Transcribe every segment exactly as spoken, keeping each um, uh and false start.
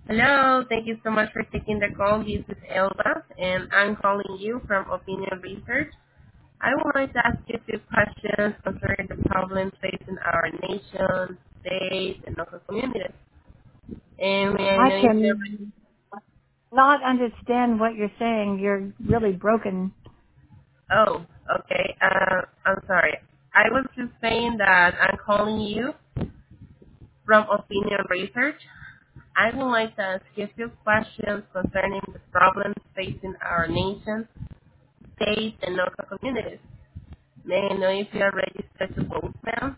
Hello, thank you so much for taking the call. This is Elba, and I'm calling you from Opinion Research. I would like to ask you a few questions concerning the problems facing our nation, state, and local communities. And may I I know if you're... can not understand what you're saying. You're really broken. Oh, okay. Uh, I'm sorry. I was just saying that I'm calling you from Opinion Research. I would like to ask you a few questions concerning the problems facing our nation, state, and local communities. May I know if you are registered to vote now?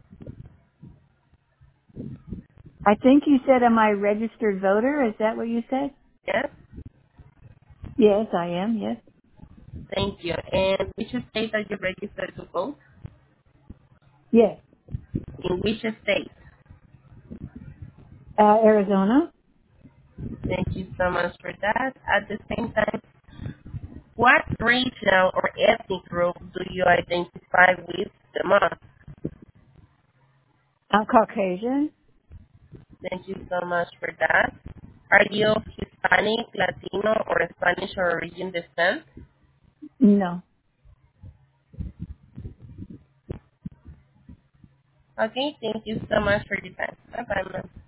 I think you said, am I a registered voter? Is that what you said? Yes? Yes, I am. Yes. Thank you. And which state are you registered to vote? Yes. In which state? Uh, Arizona. Thank you so much for that. At the same time, what racial or ethnic group do you identify with the most? I'm Caucasian. Thank you so much for that. Are you Hispanic, Latino, or Spanish origin descent? No. Okay, thank you so much for your time. Bye-bye, ma'am.